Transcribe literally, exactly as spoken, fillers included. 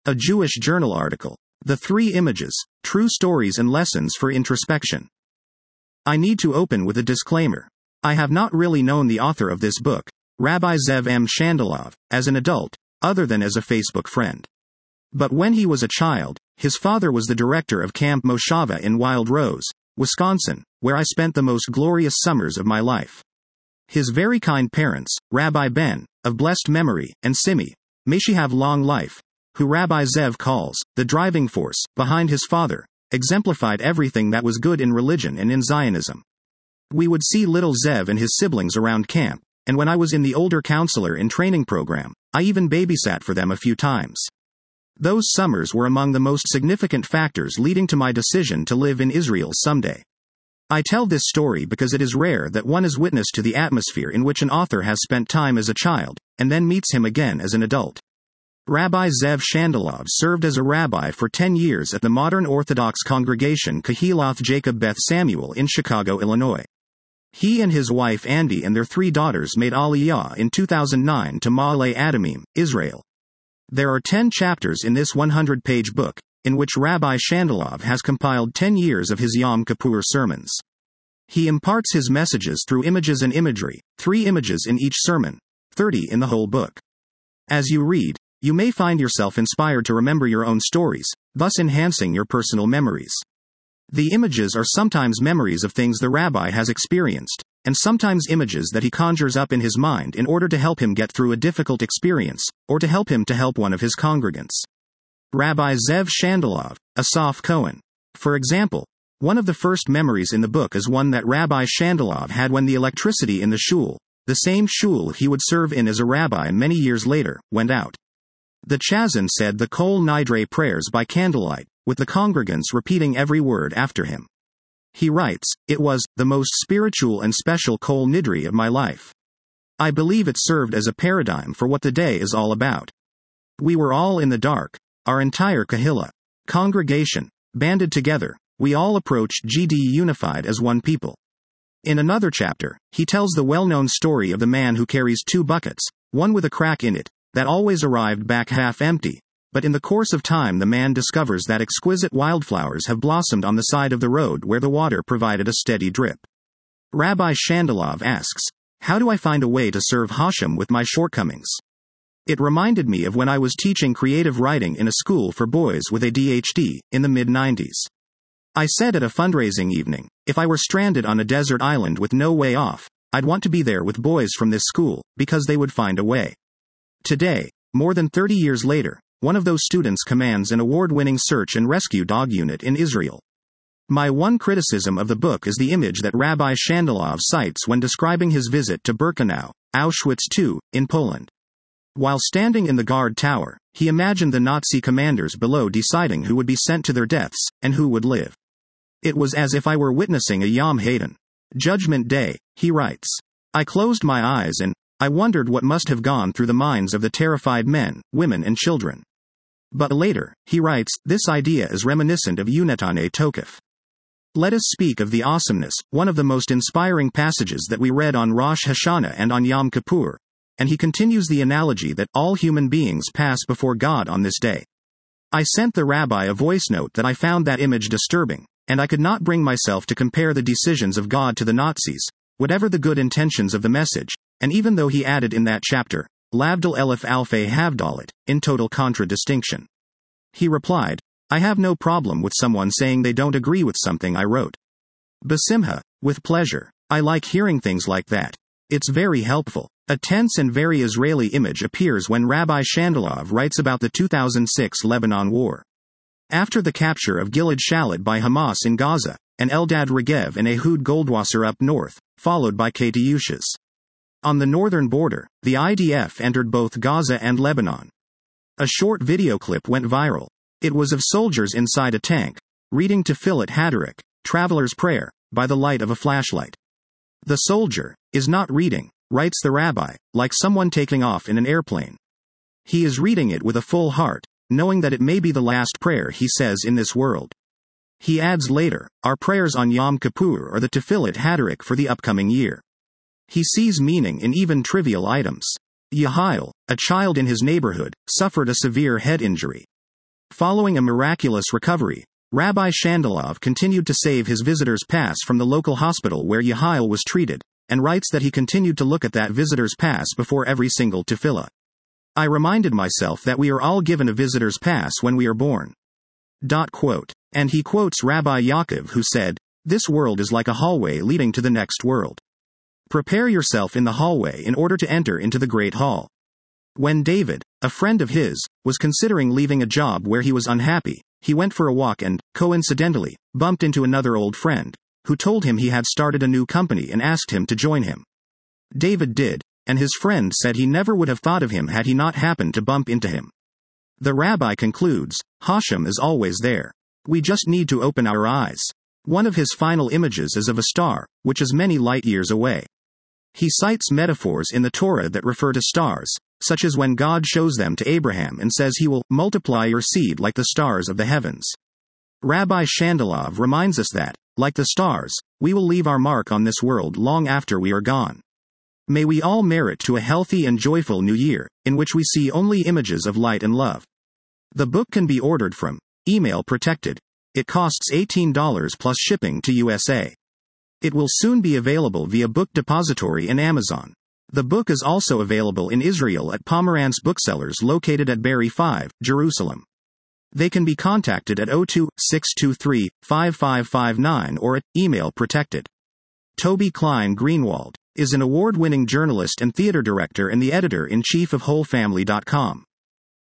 A Jewish journal article. The Three Images, True Stories and Lessons for Introspection. I need to open with a disclaimer. I have not really known the author of this book, Rabbi Zev M. Shandilov, as an adult, other than as a Facebook friend. But when he was a child, his father was the director of Camp Moshava in Wild Rose, Wisconsin, where I spent the most glorious summers of my life. His very kind parents, Rabbi Ben, of blessed memory, and Simi, may she have long life, who Rabbi Zev calls the driving force behind his father, exemplified everything that was good in religion and in Zionism. We would see little Zev and his siblings around camp, and when I was in the older counselor in training program, I even babysat for them a few times. Those summers were among the most significant factors leading to my decision to live in Israel someday. I tell this story because it is rare that one is witness to the atmosphere in which an author has spent time as a child, and then meets him again as an adult. Rabbi Zev Shandilov served as a rabbi for ten years at the modern Orthodox congregation Kehilath Jacob Beth Samuel in Chicago, Illinois. He and his wife Andy and their three daughters made Aliyah in two thousand nine to Ma'ale Adumim, Israel. There are ten chapters in this one hundred page book, in which Rabbi Shandilov has compiled ten years of his Yom Kippur sermons. He imparts his messages through images and imagery, three images in each sermon, thirty in the whole book. As you read, you may find yourself inspired to remember your own stories, thus enhancing your personal memories. The images are sometimes memories of things the rabbi has experienced, and sometimes images that he conjures up in his mind in order to help him get through a difficult experience, or to help him to help one of his congregants. Rabbi Zev Shandilov, Asaf Cohen. For example, one of the first memories in the book is one that Rabbi Shandilov had when the electricity in the shul, the same shul he would serve in as a rabbi many years later, went out. The Chazan said the Kol Nidre prayers by candlelight, with the congregants repeating every word after him. He writes, "It was the most spiritual and special Kol Nidre of my life. I believe it served as a paradigm for what the day is all about. We were all in the dark, our entire Kahila congregation, banded together, we all approached G D unified as one people." In another chapter, he tells the well-known story of the man who carries two buckets, one with a crack in it, that always arrived back half empty, but in the course of time the man discovers that exquisite wildflowers have blossomed on the side of the road where the water provided a steady drip. Rabbi Shandilov asks, "How do I find a way to serve Hashem with my shortcomings?" It reminded me of when I was teaching creative writing in a school for boys with A D H D, in the mid nineties. I said at a fundraising evening, if I were stranded on a desert island with no way off, I'd want to be there with boys from this school, because they would find a way. Today, more than thirty years later, one of those students commands an award-winning search and rescue dog unit in Israel. My one criticism of the book is the image that Rabbi Shandilov cites when describing his visit to Birkenau, Auschwitz two, in Poland. While standing in the guard tower, he imagined the Nazi commanders below deciding who would be sent to their deaths, and who would live. It was as if I were witnessing a Yom Hadin, Judgment Day, he writes. I closed my eyes and I wondered what must have gone through the minds of the terrified men, women and children. But later, he writes, this idea is reminiscent of Yonatane Tokef. Let us speak of the awesomeness, one of the most inspiring passages that we read on Rosh Hashanah and on Yom Kippur, and he continues the analogy that all human beings pass before God on this day. I sent the rabbi a voice note that I found that image disturbing, and I could not bring myself to compare the decisions of God to the Nazis, whatever the good intentions of the message, and even though he added in that chapter, Lavdal Elif Alfe Havdalit, in total contradistinction. He replied, I have no problem with someone saying they don't agree with something I wrote. Basimha, with pleasure. I like hearing things like that. It's very helpful. A tense and very Israeli image appears when Rabbi Shandilov writes about the two thousand six Lebanon War. After the capture of Gilad Shalit by Hamas in Gaza, and Eldad Regev and Ehud Goldwasser up north, followed by Katyushas. On the northern border, the I D F entered both Gaza and Lebanon. A short video clip went viral. It was of soldiers inside a tank, reading Tefillat Haderach, Traveler's Prayer, by the light of a flashlight. The soldier is not reading, writes the rabbi, like someone taking off in an airplane. He is reading it with a full heart, knowing that it may be the last prayer he says in this world. He adds later, our prayers on Yom Kippur are the Tefillat Haderach for the upcoming year. He sees meaning in even trivial items. Yehiel, a child in his neighborhood, suffered a severe head injury. Following a miraculous recovery, Rabbi Shandalov continued to save his visitor's pass from the local hospital where Yehiel was treated, and writes that he continued to look at that visitor's pass before every single tefillah. I reminded myself that we are all given a visitor's pass when we are born. Dot quote. And he quotes Rabbi Yaakov, who said, "This world is like a hallway leading to the next world. Prepare yourself in the hallway in order to enter into the great hall." When David, a friend of his, was considering leaving a job where he was unhappy, he went for a walk and, coincidentally, bumped into another old friend, who told him he had started a new company and asked him to join him. David did, and his friend said he never would have thought of him had he not happened to bump into him. The rabbi concludes, Hashem is always there. We just need to open our eyes. One of his final images is of a star, which is many light years away. He cites metaphors in the Torah that refer to stars, such as when God shows them to Abraham and says he will multiply your seed like the stars of the heavens. Rabbi Shandalov reminds us that, like the stars, we will leave our mark on this world long after we are gone. May we all merit to a healthy and joyful new year, in which we see only images of light and love. The book can be ordered from Email Protected. It costs eighteen dollars plus shipping to U S A. It will soon be available via Book Depository and Amazon. The book is also available in Israel at Pomerantz Booksellers located at Berry five, Jerusalem. They can be contacted at zero two, six two three, five five five nine or at Email Protected. Toby Klein Greenwald is an award-winning journalist and theater director and the editor-in-chief of Whole Family dot com.